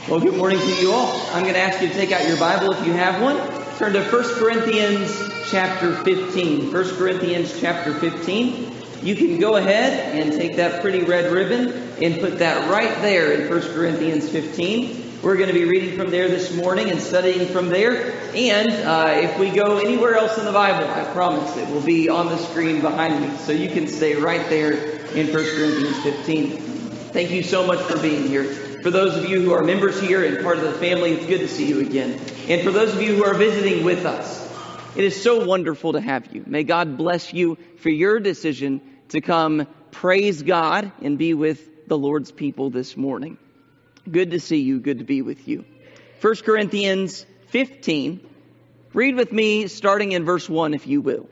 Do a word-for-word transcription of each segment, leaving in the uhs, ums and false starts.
Well, good morning to you all. I'm going to ask you to take out your Bible if you have one. Turn to First Corinthians chapter fifteen. First Corinthians chapter fifteen. You can go ahead and take that pretty red ribbon and put that right there in First Corinthians fifteen. We're going to be reading from there this morning and studying from there. And uh, if we go anywhere else in the Bible, I promise it will be on the screen behind me. So you can stay right there in First Corinthians fifteen. Thank you so much for being here. For those of you who are members here and part of the family, it's good to see you again. And for those of you who are visiting with us, it is so wonderful to have you. May God bless you for your decision to come praise God and be with the Lord's people this morning. Good to see you. Good to be with you. First Corinthians fifteen. Read with me starting in verse one, if you will.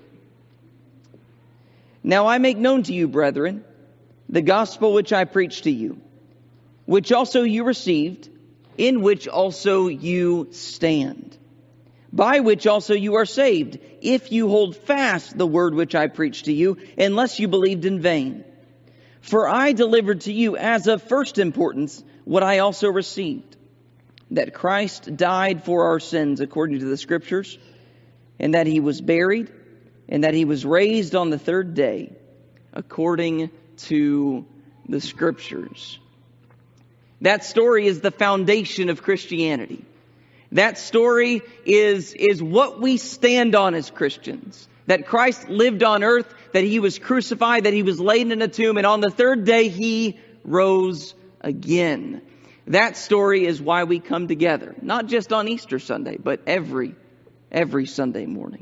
Now I make known to you, brethren, the gospel which I preached to you, which also you received, in which also you stand, by which also you are saved, if you hold fast the word which I preached to you, unless you believed in vain. For I delivered to you as of first importance what I also received, that Christ died for our sins according to the Scriptures, and that he was buried, and that he was raised on the third day according to the Scriptures. That story is the foundation of Christianity. That story is, is what we stand on as Christians. That Christ lived on earth, that he was crucified, that he was laid in a tomb, and on the third day he rose again. That story is why we come together, not just on Easter Sunday, but every, every Sunday morning.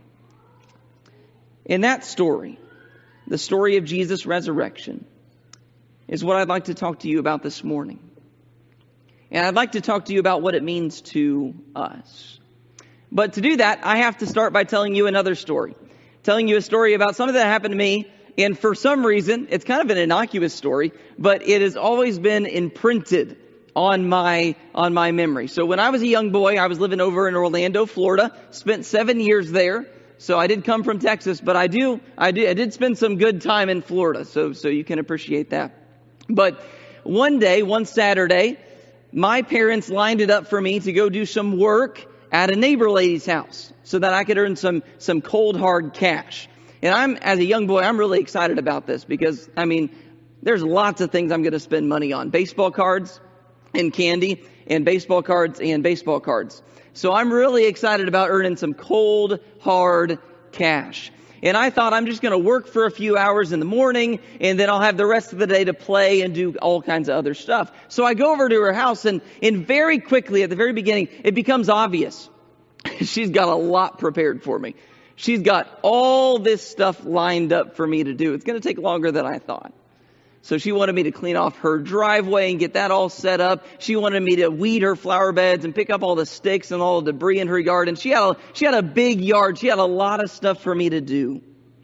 In that story, the story of Jesus' resurrection, is what I'd like to talk to you about this morning. And I'd like to talk to you about what it means to us. But to do that, I have to start by telling you another story. Telling you a story about something that happened to me. And for some reason, it's kind of an innocuous story, but it has always been imprinted on my on my memory. So when I was a young boy, I was living over in Orlando, Florida. Spent seven years there. So I did come from Texas, but I do I did I did spend some good time in Florida. So so you can appreciate that. But one day, one Saturday, my parents lined it up for me to go do some work at a neighbor lady's house so that I could earn some, some cold, hard cash. And I'm, as a young boy, I'm really excited about this because, I mean, there's lots of things I'm going to spend money on. Baseball cards and candy and baseball cards and baseball cards. So I'm really excited about earning some cold, hard cash. And I thought I'm just going to work for a few hours in the morning and then I'll have the rest of the day to play and do all kinds of other stuff. So I go over to her house and, and very quickly at the very beginning, it becomes obvious. She's got a lot prepared for me. She's got all this stuff lined up for me to do. It's going to take longer than I thought. So she wanted me to clean off her driveway and get that all set up. She wanted me to weed her flower beds and pick up all the sticks and all the debris in her yard. And she had a, she had a big yard. She had a lot of stuff for me to do.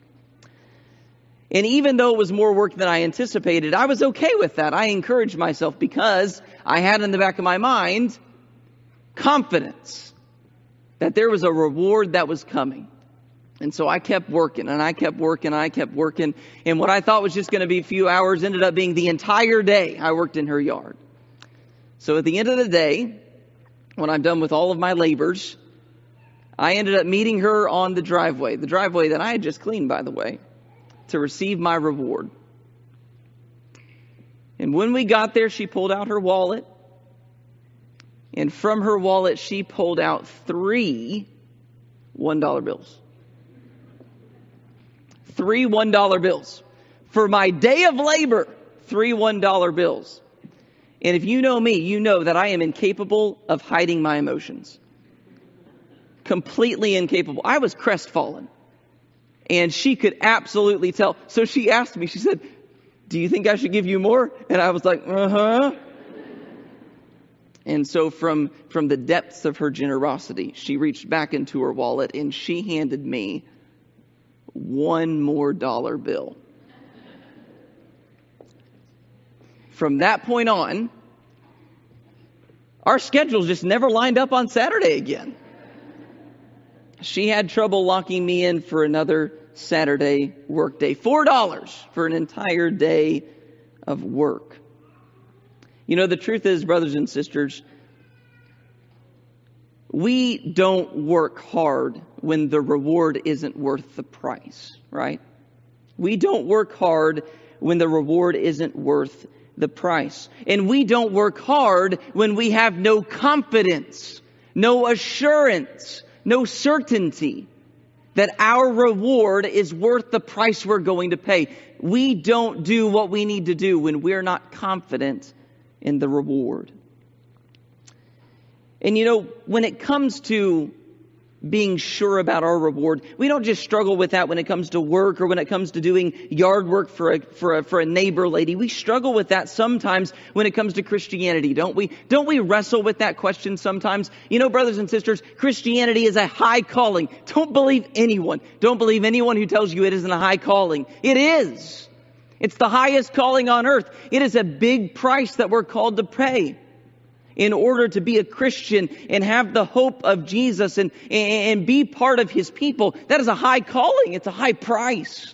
And even though it was more work than I anticipated, I was okay with that. I encouraged myself because I had in the back of my mind confidence that there was a reward that was coming. And so I kept working and I kept working and I kept working. And what I thought was just going to be a few hours ended up being the entire day I worked in her yard. So at the end of the day, when I'm done with all of my labors, I ended up meeting her on the driveway. The driveway that I had just cleaned, by the way, to receive my reward. And when we got there, she pulled out her wallet. And from her wallet, she pulled out three one dollar bills. Three one dollar bills. For my day of labor, three one dollar bills. And if you know me, you know that I am incapable of hiding my emotions. Completely incapable. I was crestfallen. And she could absolutely tell. So she asked me, she said, "Do you think I should give you more?" And I was like, uh-huh. And so from, from the depths of her generosity, she reached back into her wallet and she handed me one more dollar bill. From that point on, our schedules just never lined up on Saturday again. She had trouble locking me in for another Saturday work day. Four dollars for an entire day of work. You know, the truth is, brothers and sisters, we don't work hard when the reward isn't worth the price, right? We don't work hard when the reward isn't worth the price. And we don't work hard when we have no confidence, no assurance, no certainty that our reward is worth the price we're going to pay. We don't do what we need to do when we're not confident in the reward. And you know, when it comes to being sure about our reward, we don't just struggle with that when it comes to work or when it comes to doing yard work for a, for a, for a neighbor lady. We struggle with that sometimes when it comes to Christianity, don't we? Don't we wrestle with that question sometimes? You know, brothers and sisters, Christianity is a high calling. Don't believe anyone. Don't believe anyone who tells you it isn't a high calling. It is. It's the highest calling on earth. It is a big price that we're called to pay in order to be a Christian and have the hope of Jesus and, and be part of His people. That is a high calling. It's a high price.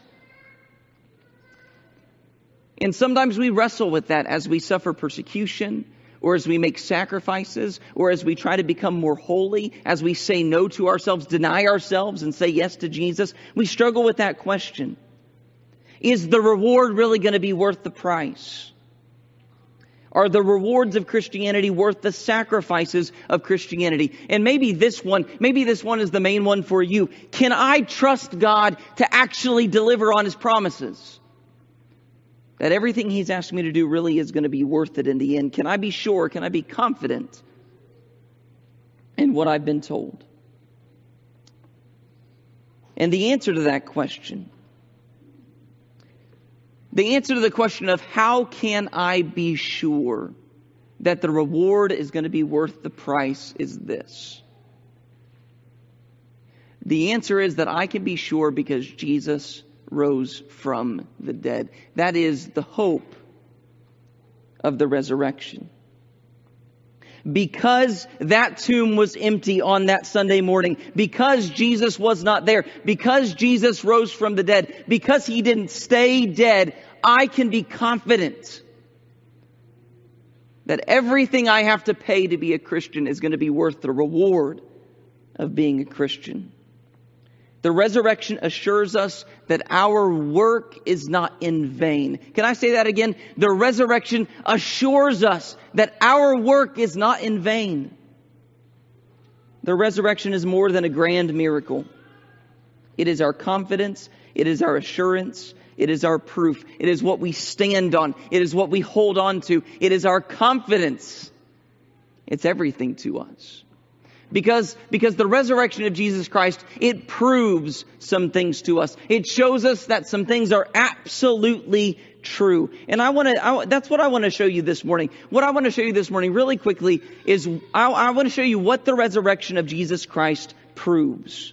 And sometimes we wrestle with that as we suffer persecution, or as we make sacrifices, or as we try to become more holy, as we say no to ourselves, deny ourselves, and say yes to Jesus. We struggle with that question. Is the reward really going to be worth the price? Are the rewards of Christianity worth the sacrifices of Christianity? And maybe this one, maybe this one is the main one for you. Can I trust God to actually deliver on His promises? That everything He's asked me to do really is going to be worth it in the end. Can I be sure? Can I be confident in what I've been told? And the answer to that question, the answer to the question of how can I be sure that the reward is going to be worth the price is this. The answer is that I can be sure because Jesus rose from the dead. That is the hope of the resurrection. Because that tomb was empty on that Sunday morning, because Jesus was not there, because Jesus rose from the dead, because He didn't stay dead, I can be confident that everything I have to pay to be a Christian is going to be worth the reward of being a Christian. The resurrection assures us that our work is not in vain. Can I say that again? The resurrection assures us that our work is not in vain. The resurrection is more than a grand miracle. It is our confidence. It is our assurance. It is our proof. It is what we stand on. It is what we hold on to. It is our confidence. It's everything to us. Because, because the resurrection of Jesus Christ, it proves some things to us. It shows us that some things are absolutely true. And I want to, that's what I want to show you this morning. What I want to show you this morning really quickly is I, I want to show you what the resurrection of Jesus Christ proves.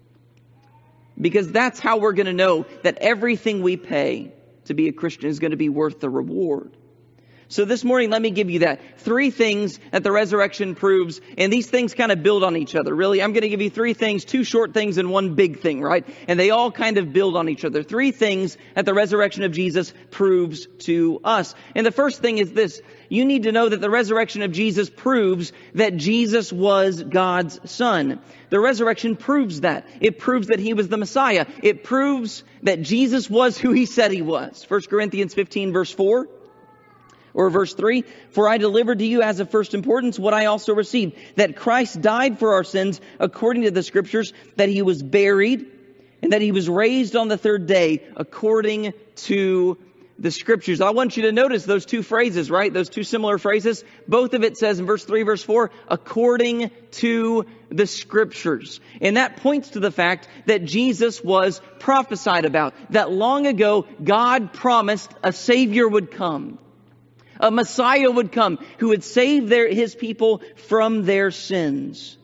Because that's how we're going to know that everything we pay to be a Christian is going to be worth the reward. So this morning, let me give you that. Three things that the resurrection proves, and these things kind of build on each other, really. I'm going to give you three things, two short things and one big thing, right? And they all kind of build on each other. Three things that the resurrection of Jesus proves to us. And the first thing is this. You need to know that the resurrection of Jesus proves that Jesus was God's Son. The resurrection proves that. It proves that He was the Messiah. It proves that Jesus was who He said He was. First Corinthians fifteen, verse four. Or verse three, for I delivered to you as of first importance what I also received, that Christ died for our sins according to the Scriptures, that He was buried, and that He was raised on the third day according to the Scriptures. I want you to notice those two phrases, right? Those two similar phrases. Both of it says in verse three, verse four, according to the Scriptures. And that points to the fact that Jesus was prophesied about, that long ago God promised a Savior would come. A Messiah would come who would save their, His people from their sins.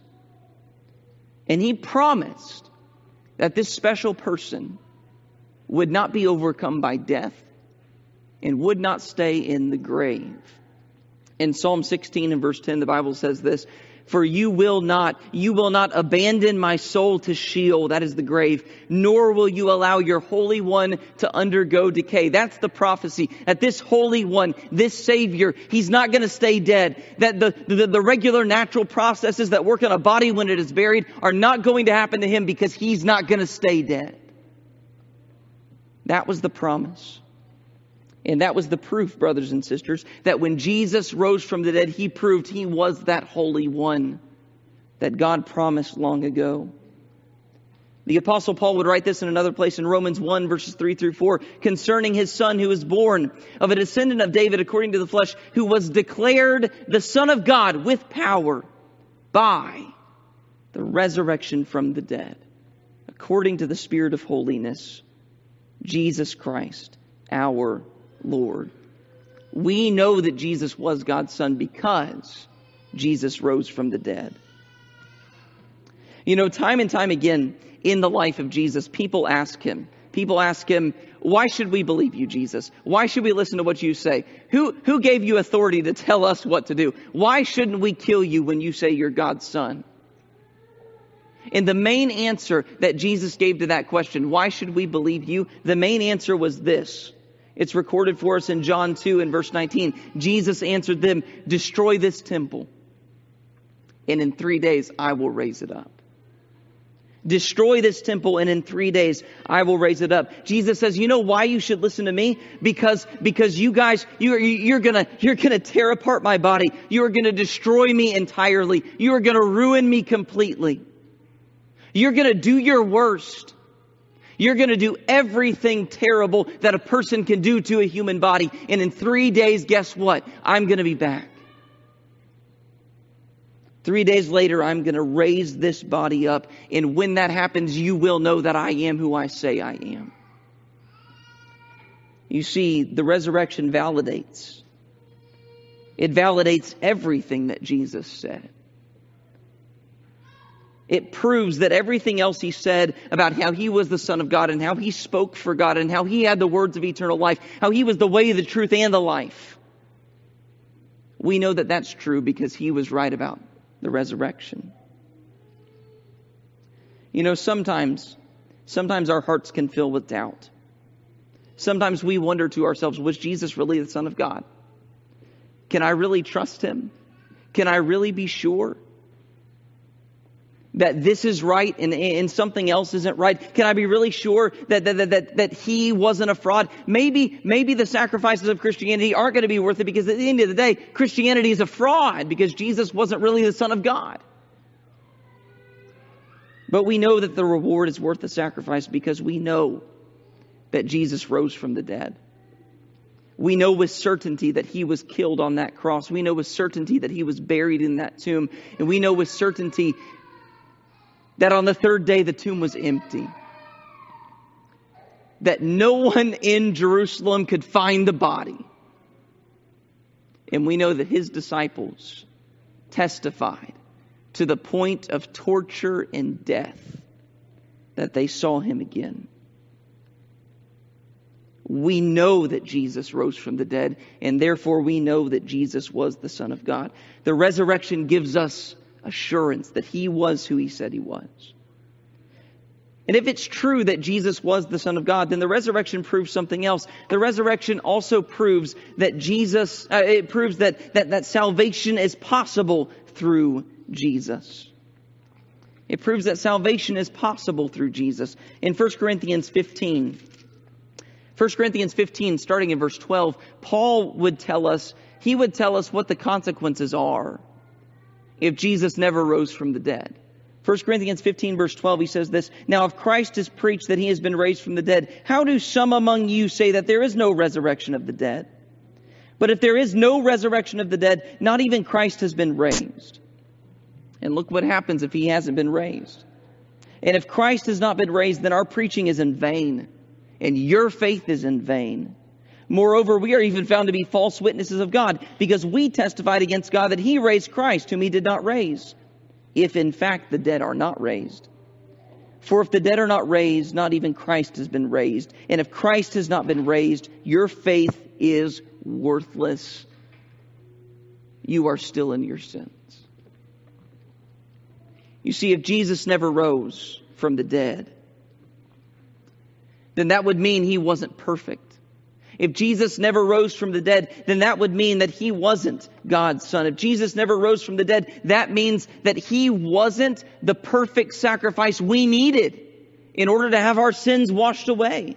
And He promised that this special person would not be overcome by death and would not stay in the grave. In Psalm sixteen and verse ten, the Bible says this, For you will not, you will not abandon my soul to Sheol, that is the grave, nor will you allow your Holy One to undergo decay. That's the prophecy, that this Holy One, this Savior, He's not going to stay dead. That the, the, the regular natural processes that work on a body when it is buried are not going to happen to Him because He's not going to stay dead. That was the promise. And that was the proof, brothers and sisters, that when Jesus rose from the dead, He proved He was that Holy One that God promised long ago. The Apostle Paul would write this in another place in Romans one, verses three through four, concerning His Son who was born of a descendant of David according to the flesh, who was declared the Son of God with power by the resurrection from the dead, according to the Spirit of holiness, Jesus Christ, our Lord. We know that Jesus was God's Son because Jesus rose from the dead. You know, time and time again in the life of Jesus, people ask Him, people ask Him, why should we believe you, Jesus? Why should we listen to what you say? Who, who gave you authority to tell us what to do? Why shouldn't we kill you when you say you're God's Son? And the main answer that Jesus gave to that question, why should we believe you? The main answer was this. It's recorded for us in John two and verse nineteen. Jesus answered them, destroy this temple, and in three days I will raise it up. Destroy this temple, and in three days I will raise it up. Jesus says, you know why you should listen to me? Because, because you guys, you're, you're gonna, you're gonna tear apart my body. You are gonna destroy me entirely. You are gonna ruin me completely. You're gonna do your worst. You're going to do everything terrible that a person can do to a human body. And in three days, guess what? I'm going to be back. Three days later, I'm going to raise this body up. And when that happens, you will know that I am who I say I am. You see, the resurrection validates. It validates everything that Jesus said. It proves that everything else He said about how He was the Son of God and how He spoke for God and how He had the words of eternal life, how He was the way, the truth, and the life. We know that that's true because He was right about the resurrection. You know, sometimes, sometimes our hearts can fill with doubt. Sometimes we wonder to ourselves, was Jesus really the Son of God? Can I really trust Him? Can I really be sure that this is right and, and something else isn't right? Can I be really sure that, that, that, that He wasn't a fraud? Maybe, maybe the sacrifices of Christianity aren't going to be worth it because at the end of the day, Christianity is a fraud because Jesus wasn't really the Son of God. But we know that the reward is worth the sacrifice because we know that Jesus rose from the dead. We know with certainty that He was killed on that cross. We know with certainty that He was buried in that tomb. And we know with certainty that on the third day the tomb was empty. That no one in Jerusalem could find the body. And we know that His disciples testified to the point of torture and death that they saw Him again. We know that Jesus rose from the dead, and therefore we know that Jesus was the Son of God. The resurrection gives us assurance that He was who He said He was. And if it's true that Jesus was the Son of God, then the resurrection proves something else. The resurrection also proves that Jesus, uh, it proves that, that, that salvation is possible through Jesus. It proves that salvation is possible through Jesus. In First Corinthians fifteen, First Corinthians fifteen, starting in verse twelve, Paul would tell us, he would tell us what the consequences are if Jesus never rose from the dead. First Corinthians fifteen, verse twelve, he says this, now if Christ is preached that He has been raised from the dead, how do some among you say that there is no resurrection of the dead? But if there is no resurrection of the dead, not even Christ has been raised. And look what happens if He hasn't been raised. And if Christ has not been raised, then our preaching is in vain, and your faith is in vain. Moreover, we are even found to be false witnesses of God, because we testified against God that He raised Christ, whom He did not raise, if in fact the dead are not raised. For if the dead are not raised, not even Christ has been raised. And if Christ has not been raised, your faith is worthless. You are still in your sins. You see, if Jesus never rose from the dead, then that would mean he wasn't perfect. If Jesus never rose from the dead, then that would mean that he wasn't God's son. If Jesus never rose from the dead, that means that he wasn't the perfect sacrifice we needed in order to have our sins washed away.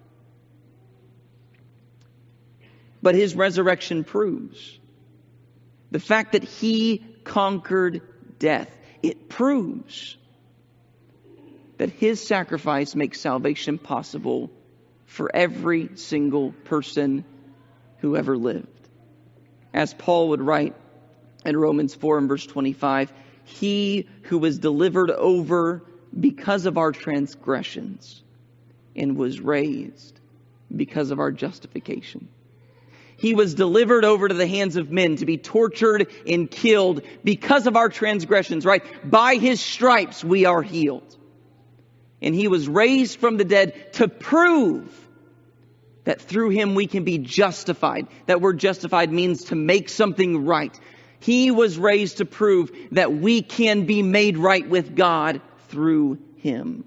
But his resurrection proves the fact that he conquered death. It proves that his sacrifice makes salvation possible for every single person who ever lived. As Paul would write in Romans four and verse twenty-five, he who was delivered over because of our transgressions and was raised because of our justification. He was delivered over to the hands of men to be tortured and killed because of our transgressions, right? By his stripes we are healed. And he was raised from the dead to prove that through him we can be justified. That word justified means to make something right. He was raised to prove that we can be made right with God through him.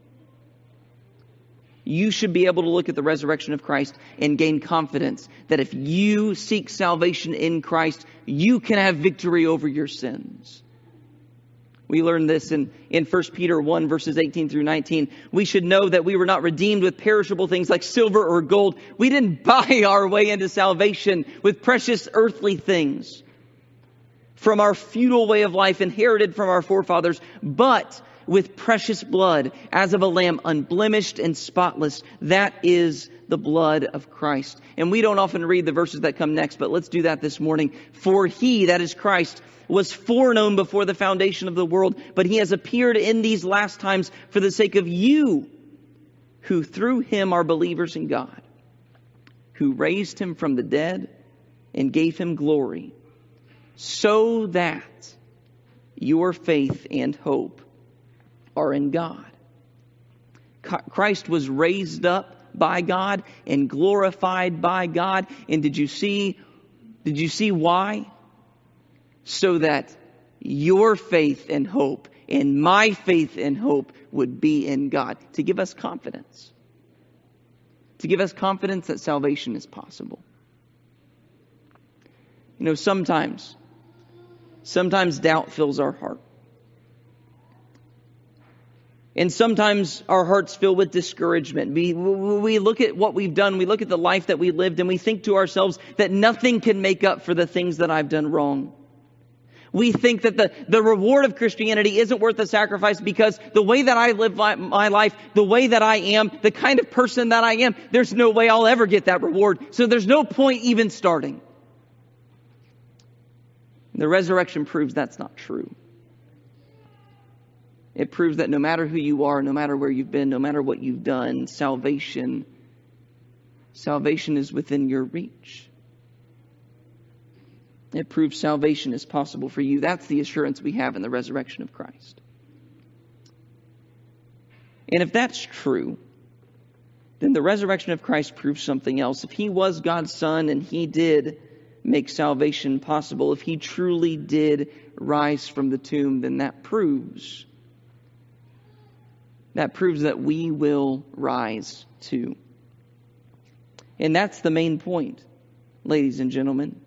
You should be able to look at the resurrection of Christ and gain confidence that if you seek salvation in Christ, you can have victory over your sins. We learn this in, in First Peter one, verses eighteen through nineteen. We should know that we were not redeemed with perishable things like silver or gold. We didn't buy our way into salvation with precious earthly things from our futile way of life inherited from our forefathers, but with precious blood, as of a lamb, unblemished and spotless. That is the blood of Christ. And we don't often read the verses that come next, but let's do that this morning. For he, that is Christ, was foreknown before the foundation of the world, but he has appeared in these last times for the sake of you, who through him are believers in God, who raised him from the dead and gave him glory, so that your faith and hope are in God. Christ was raised up by God and glorified by God. And did you see, did you see why? So that your faith and hope and my faith and hope would be in God. To give us confidence. To give us confidence that salvation is possible. You know, sometimes, sometimes doubt fills our heart. And sometimes our hearts fill with discouragement. We, we look at what we've done. We look at the life that we lived and we think to ourselves that nothing can make up for the things that I've done wrong. We think that the, the reward of Christianity isn't worth the sacrifice because the way that I live my life, the way that I am, the kind of person that I am, there's no way I'll ever get that reward. So there's no point even starting. The resurrection proves that's not true. It proves that no matter who you are, no matter where you've been, no matter what you've done, salvation, salvation is within your reach. It proves salvation is possible for you. That's the assurance we have in the resurrection of Christ. And if that's true, then the resurrection of Christ proves something else. If he was God's Son and he did make salvation possible, if he truly did rise from the tomb, then that proves That proves that we will rise too. And that's the main point, ladies and gentlemen.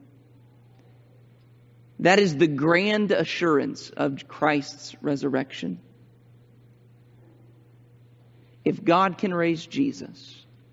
That is the grand assurance of Christ's resurrection. If God can raise Jesus,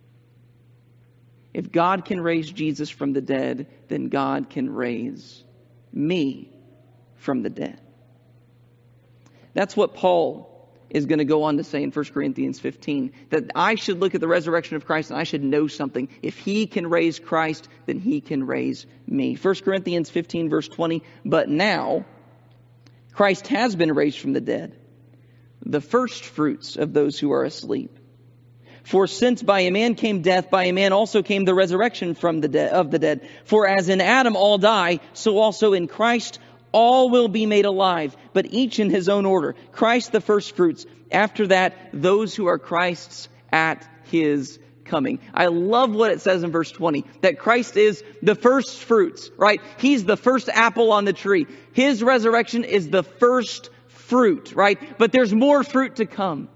if God can raise Jesus from the dead, then God can raise me from the dead. That's what Paul is going to go on to say in First Corinthians fifteen, that I should look at the resurrection of Christ and I should know something. If he can raise Christ, then he can raise me. First Corinthians fifteen verse twenty, but now Christ has been raised from the dead, the first fruits of those who are asleep. For since by a man came death, by a man also came the resurrection from the de- of the dead. For as in Adam all die, so also in Christ all will be made alive, but each in his own order. Christ the first fruits. After that, those who are Christ's at his coming. I love what it says in verse twenty, that Christ is the first fruits, right? He's the first apple on the tree. His resurrection is the first fruit, right? But there's more fruit to come.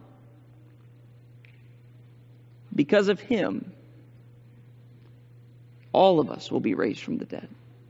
Because of him, all of us will be raised from the dead.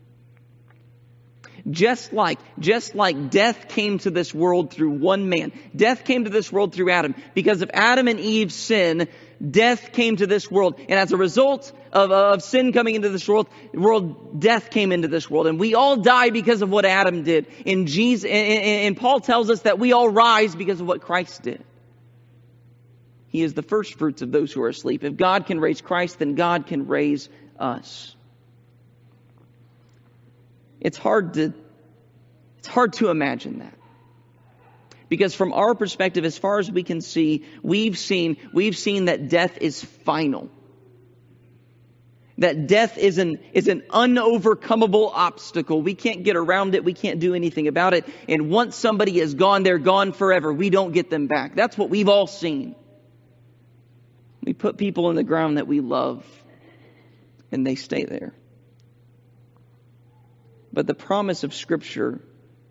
Just like, just like death came to this world through one man. Death came to this world through Adam. Because of Adam and Eve's sin, death came to this world. And as a result of, of sin coming into this world, world, death came into this world. And we all die because of what Adam did. And, Jesus, and, and Paul tells us that we all rise because of what Christ did. He is the first fruits of those who are asleep. If God can raise Christ, then God can raise us. It's hard to, it's hard to imagine that. Because from our perspective, as far as we can see, we've seen, we've seen that death is final. That death is an, is an unovercomable obstacle. We can't get around it. We can't do anything about it. And once somebody is gone, they're gone forever. We don't get them back. That's what we've all seen. We put people in the ground that we love, and they stay there. But the promise of Scripture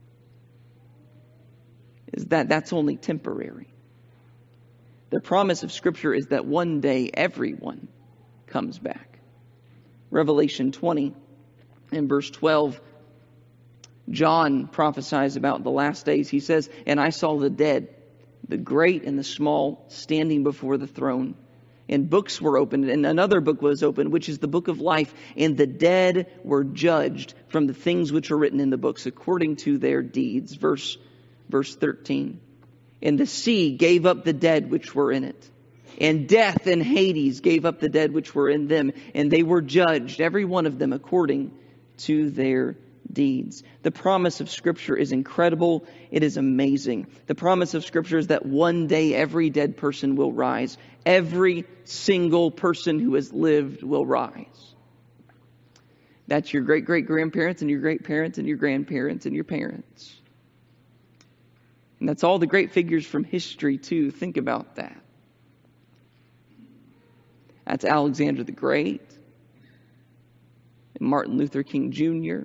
is that that's only temporary. The promise of Scripture is that one day everyone comes back. Revelation twenty and verse twelve, John prophesies about the last days. He says, "And I saw the dead, the great and the small, standing before the throne. And books were opened, and another book was opened, which is the book of life. And the dead were judged from the things which are written in the books according to their deeds." Verse, verse thirteen. "And the sea gave up the dead which were in it. And death and Hades gave up the dead which were in them. And they were judged, every one of them, according to their deeds." The promise of Scripture is incredible. It is amazing. The promise of Scripture is that one day every dead person will rise. Every single person who has lived will rise. That's your great-great-grandparents and your great-parents and your grandparents and your parents. And that's all the great figures from history too. Think about that. That's Alexander the Great and Martin Luther King Junior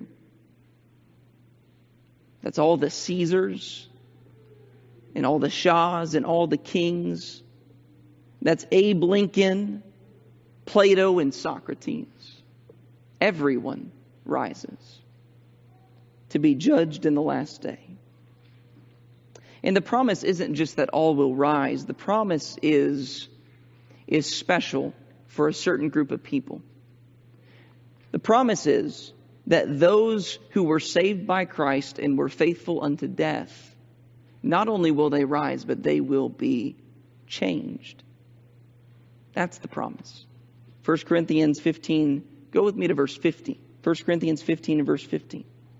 That's all the Caesars and all the Shahs and all the kings. That's Abe Lincoln, Plato, and Socrates. Everyone rises to be judged in the last day. And the promise isn't just that all will rise. The promise is, is special for a certain group of people. The promise is that those who were saved by Christ and were faithful unto death, not only will they rise, but they will be changed. That's the promise. First Corinthians fifteen, go with me to verse fifty. First Corinthians fifteen and verse fifteen.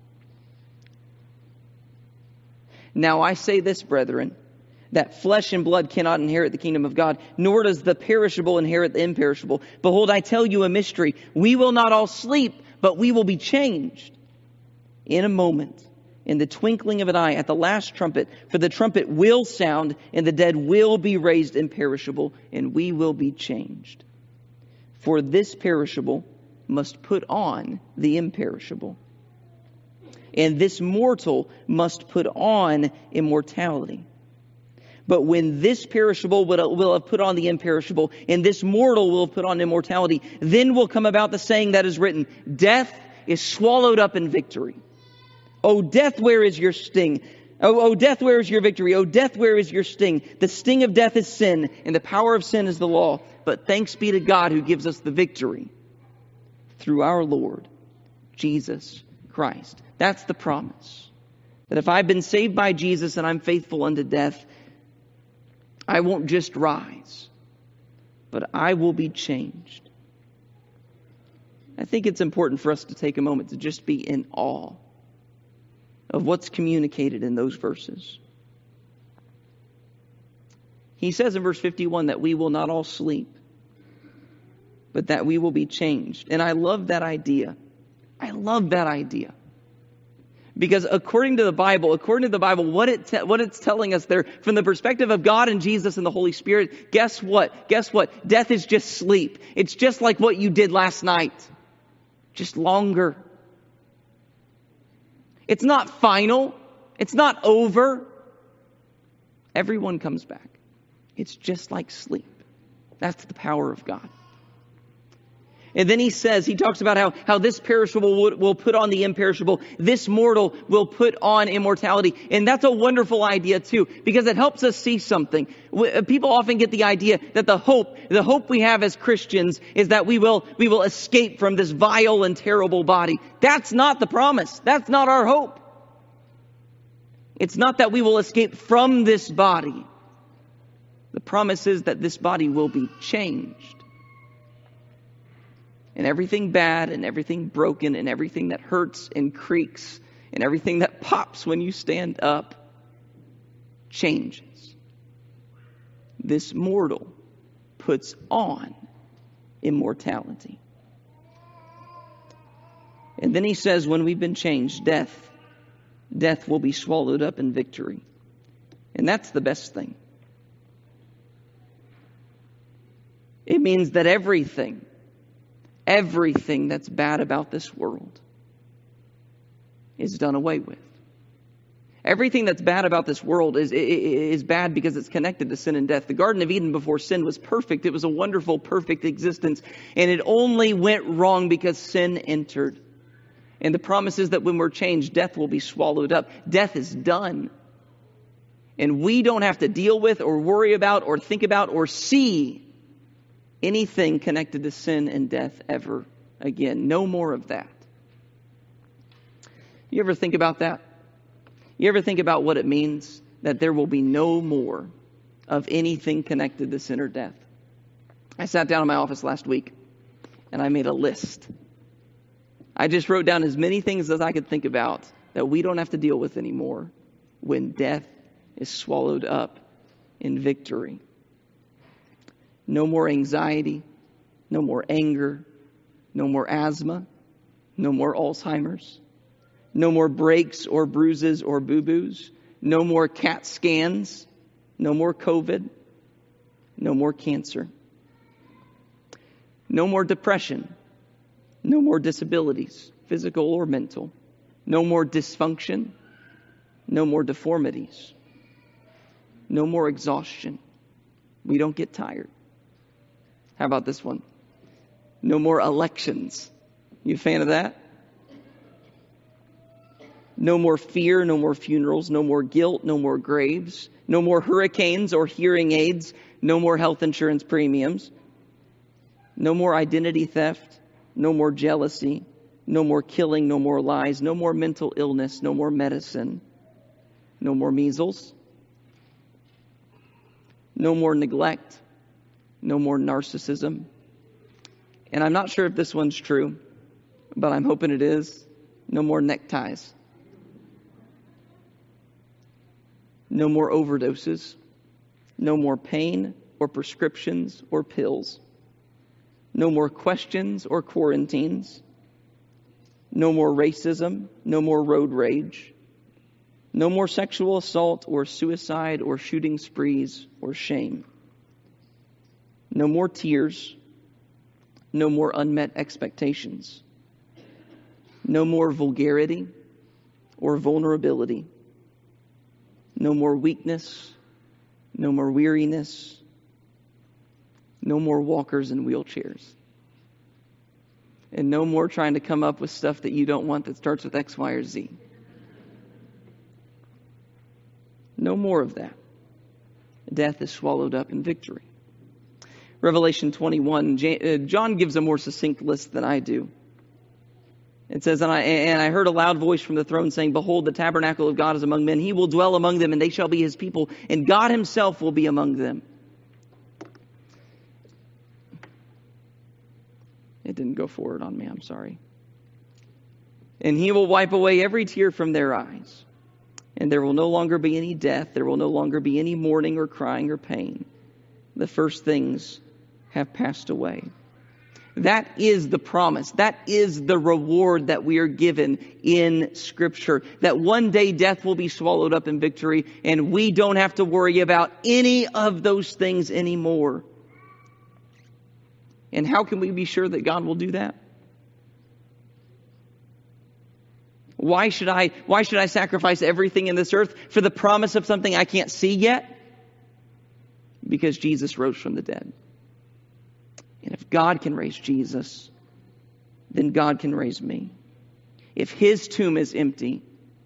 "Now I say this, brethren, that flesh and blood cannot inherit the kingdom of God, nor does the perishable inherit the imperishable. Behold, I tell you a mystery. We will not all sleep, but we will be changed in a moment, in the twinkling of an eye, at the last trumpet. For the trumpet will sound, and the dead will be raised imperishable, and we will be changed. For this perishable must put on the imperishable, and this mortal must put on immortality. But when this perishable will have put on the imperishable, and this mortal will have put on immortality, then will come about the saying that is written, death is swallowed up in victory. O death, where is your sting? O, o death, where is your victory? O death, where is your sting? The sting of death is sin, and the power of sin is the law. But thanks be to God who gives us the victory through our Lord, Jesus Christ." That's the promise. That if I've been saved by Jesus and I'm faithful unto death, I won't just rise, but I will be changed. I think it's important for us to take a moment to just be in awe of what's communicated in those verses. He says in verse fifty-one that we will not all sleep, but that we will be changed. And I love that idea. I love that idea. Because according to the Bible, according to the Bible, what it te- what it's telling us there, from the perspective of God and Jesus and the Holy Spirit, guess what? Guess what? Death is just sleep. It's just like what you did last night. Just longer. It's not final. It's not over. Everyone comes back. It's just like sleep. That's the power of God. And then he says, he talks about how, how this perishable will, will put on the imperishable. This mortal will put on immortality. And that's a wonderful idea too, because it helps us see something. People often get the idea that the hope, the hope we have as Christians is that we will, we will escape from this vile and terrible body. That's not the promise. That's not our hope. It's not that we will escape from this body. The promise is that this body will be changed. And everything bad and everything broken and everything that hurts and creaks and everything that pops when you stand up changes. This mortal puts on immortality. And then he says, when we've been changed, death, death will be swallowed up in victory. And that's the best thing. It means that everything, everything that's bad about this world is done away with. Everything that's bad about this world is, is bad because it's connected to sin and death. The Garden of Eden before sin was perfect. It was a wonderful, perfect existence. And it only went wrong because sin entered. And the promise is that when we're changed, death will be swallowed up. Death is done. And we don't have to deal with or worry about or think about or see anything connected to sin and death ever again. No more of that. You ever think about that? You ever think about what it means that there will be no more of anything connected to sin or death? I sat down in my office last week and I made a list. I just wrote down as many things as I could think about that we don't have to deal with anymore when death is swallowed up in victory. No more anxiety, no more anger, no more asthma, no more Alzheimer's, no more breaks or bruises or boo-boos, no more CAT scans, no more COVID, no more cancer, no more depression, no more disabilities, physical or mental, no more dysfunction, no more deformities, no more exhaustion. We don't get tired. How about this one? No more elections. You a fan of that? No more fear, no more funerals, no more guilt, no more graves, no more hurricanes or hearing aids, no more health insurance premiums, no more identity theft, no more jealousy, no more killing, no more lies, no more mental illness, no more medicine, no more measles, no more neglect, no more narcissism. And I'm not sure if this one's true, but I'm hoping it is. No more neckties. No more overdoses. No more pain or prescriptions or pills. No more questions or quarantines. No more racism. No more road rage. No more sexual assault or suicide or shooting sprees or shame. No more tears. No more unmet expectations. No more vulgarity or vulnerability. No more weakness. No more weariness. No more walkers and wheelchairs. And no more trying to come up with stuff that you don't want that starts with X, Y, or Z. No more of that. Death is swallowed up in victory. Revelation twenty-one, John gives a more succinct list than I do. It says, and I, and I heard a loud voice from the throne saying, behold, the tabernacle of God is among men. He will dwell among them, and they shall be his people, and God himself will be among them. It didn't go forward on me, I'm sorry. And he will wipe away every tear from their eyes. And there will no longer be any death. There will no longer be any mourning or crying or pain. The first things have passed away. That is the promise. That is the reward that we are given in Scripture. That one day death will be swallowed up in victory, and we don't have to worry about any of those things anymore. And how can we be sure that God will do that? Why should I, why should I sacrifice everything in this earth for the promise of something I can't see yet? because Jesus rose from the dead. And if God can raise Jesus, then God can raise me. If his tomb is empty,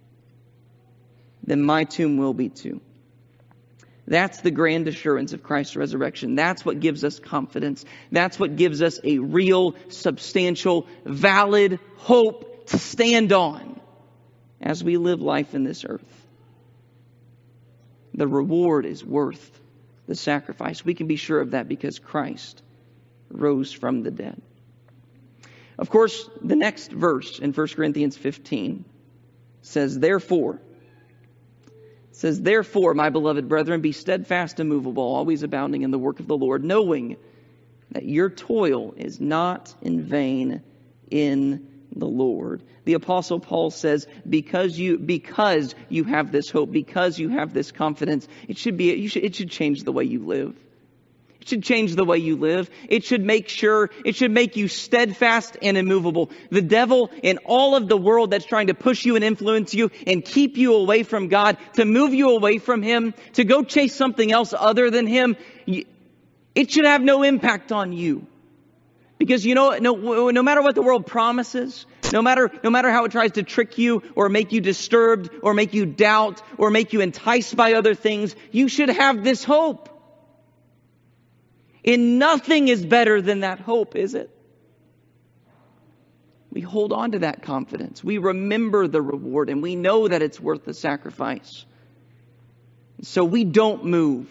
then my tomb will be too. That's the grand assurance of Christ's resurrection. That's what gives us confidence. That's what gives us a real, substantial, valid hope to stand on as we live life in this earth. The reward is worth the sacrifice. We can be sure of that because Christ rose from the dead. Of course, the next verse in First Corinthians fifteen says, therefore, says, therefore, my beloved brethren, be steadfast and immovable, always abounding in the work of the Lord, knowing that your toil is not in vain in the Lord. The Apostle Paul says, because you because you have this hope, because you have this confidence, it should be you should, it should change the way you live. It should change the way you live. It should make sure, it should make you steadfast and immovable. The devil and all of the world that's trying to push you and influence you and keep you away from God, to move you away from him, to go chase something else other than him, it should have no impact on you. Because you know, no, no matter what the world promises, no matter, no matter how it tries to trick you or make you disturbed or make you doubt or make you enticed by other things, you should have this hope. And nothing is better than that hope, is it? We hold on to that confidence. We remember the reward and we know that it's worth the sacrifice. So we don't move.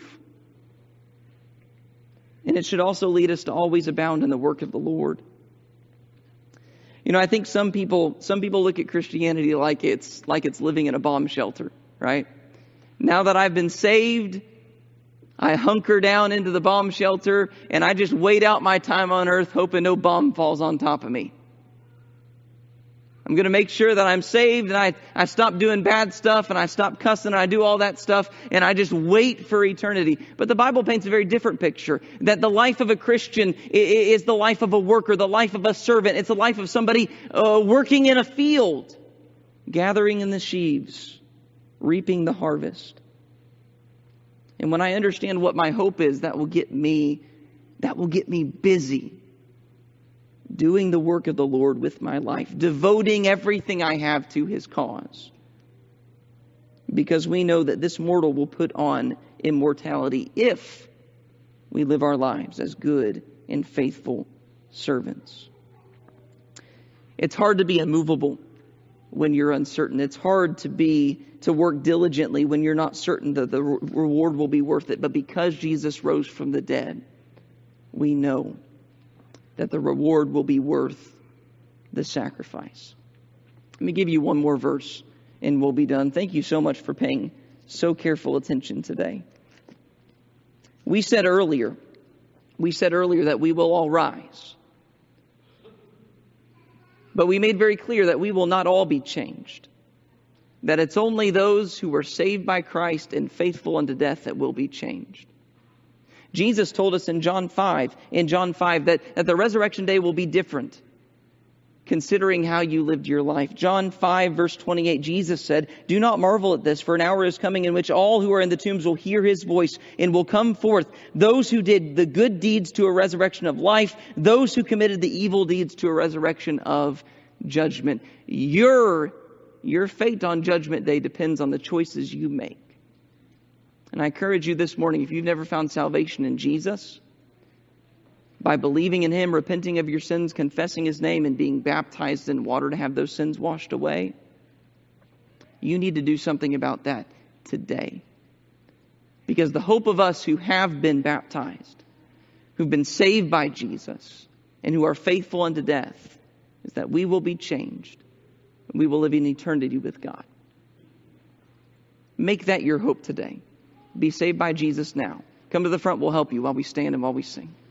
And it should also lead us to always abound in the work of the Lord. You know, I think some people some people look at Christianity like it's like it's living in a bomb shelter, right? Now that I've been saved, I hunker down into the bomb shelter and I just wait out my time on earth hoping no bomb falls on top of me. I'm going to make sure that I'm saved and I, I stop doing bad stuff and I stop cussing and I do all that stuff and I just wait for eternity. But the Bible paints a very different picture, that the life of a Christian is the life of a worker, the life of a servant. It's the life of somebody uh, working in a field, gathering in the sheaves, reaping the harvest. And when I understand what my hope is, that will get me, that will get me busy doing the work of the Lord with my life, devoting everything I have to his cause. Because we know that this mortal will put on immortality if we live our lives as good and faithful servants. It's hard to be immovable when you're uncertain. It's hard to be to work diligently when you're not certain that the reward will be worth it. But because Jesus rose from the dead, we know that the reward will be worth the sacrifice. Let me give you one more verse and we'll be done. Thank you so much for paying so careful attention today. We said earlier, we said earlier that we will all rise. But we made very clear that we will not all be changed. That it's only those who were saved by Christ and faithful unto death that will be changed. Jesus told us in John five, in John five, that, that the resurrection day will be different, considering how you lived your life. John five, verse twenty-eight, Jesus said, "Do not marvel at this, for an hour is coming in which all who are in the tombs will hear his voice and will come forth. Those who did the good deeds to a resurrection of life, those who committed the evil deeds to a resurrection of judgment." Your, your fate on judgment day depends on the choices you make. And I encourage you this morning, if you've never found salvation in Jesus, by believing in him, repenting of your sins, confessing his name, and being baptized in water to have those sins washed away, you need to do something about that today. Because the hope of us who have been baptized, who've been saved by Jesus, and who are faithful unto death, is that we will be changed. We will live in eternity with God. Make that your hope today. Be saved by Jesus now. Come to the front, we'll help you while we stand and while we sing.